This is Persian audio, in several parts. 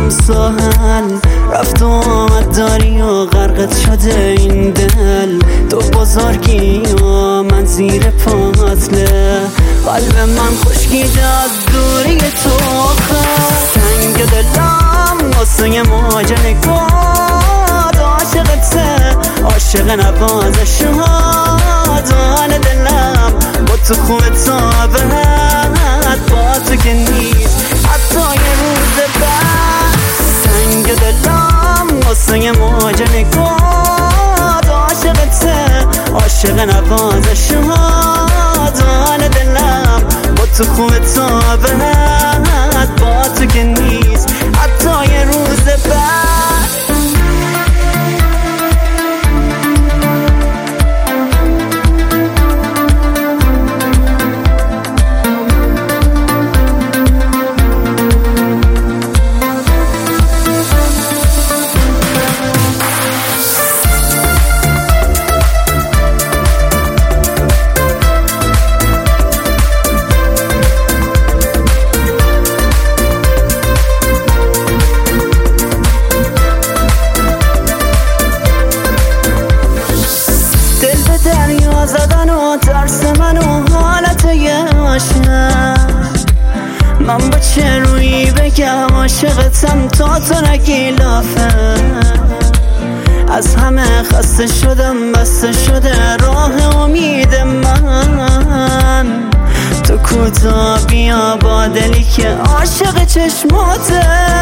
هم ساحل، رفت و آمد داری و غرقت شده این دل. تو بزرگی و من زیر پاتله، قلب من خشکیده از دوری تو. سنگ دلم واسه موج نگاد، عاشقته عاشق نواز شهادان دلم. با تو خوب تابت با تو که نیست حتی یه روز بعد. سنگ دلم واسه موج نگاد، عاشقته عاشق نواز شهادان دلم. با تو خوب تابت با تو که نیست حتی یه روز بعد. دریا زدن و ترس من و حالت یه عاشق، من با چه روی بگم عاشقتم تا تو نگی لافه. از همه خسته شدم، بسته شده راه امید من. تو کوتا بیا با دلی که عاشق چشماته.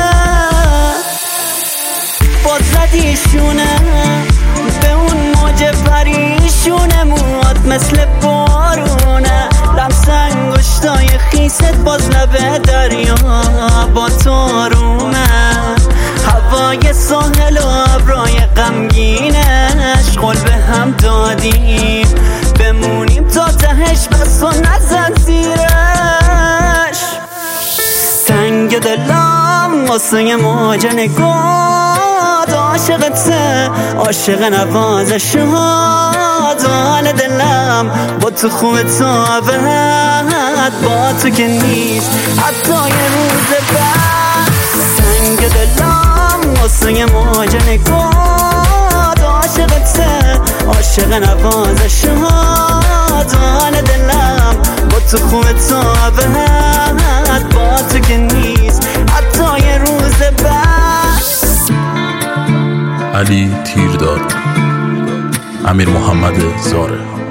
باز زدیشونه به اون موج پریشونمون، مثل بارونه لمس انگشتای خیست باز لب دریا با تو آرومه. هوای ساحل و ابرای غمگینش قول به هم دادیم بمونیم تا تهش، بس و نزن زیرش. سنگ دلم واسه موج نگاد، عاشقته عاشق نواز شهادان دلم. با تو خوب تابت با تو که نیست حتی یه روز بعد. سنگ دلم واسه موج نگاد، عاشقته عاشق نواز شهادان دلم. با تو خوب تابت با تو که نیست حتی یه روز بعد. علی تیرداد، امیر محمد زاره.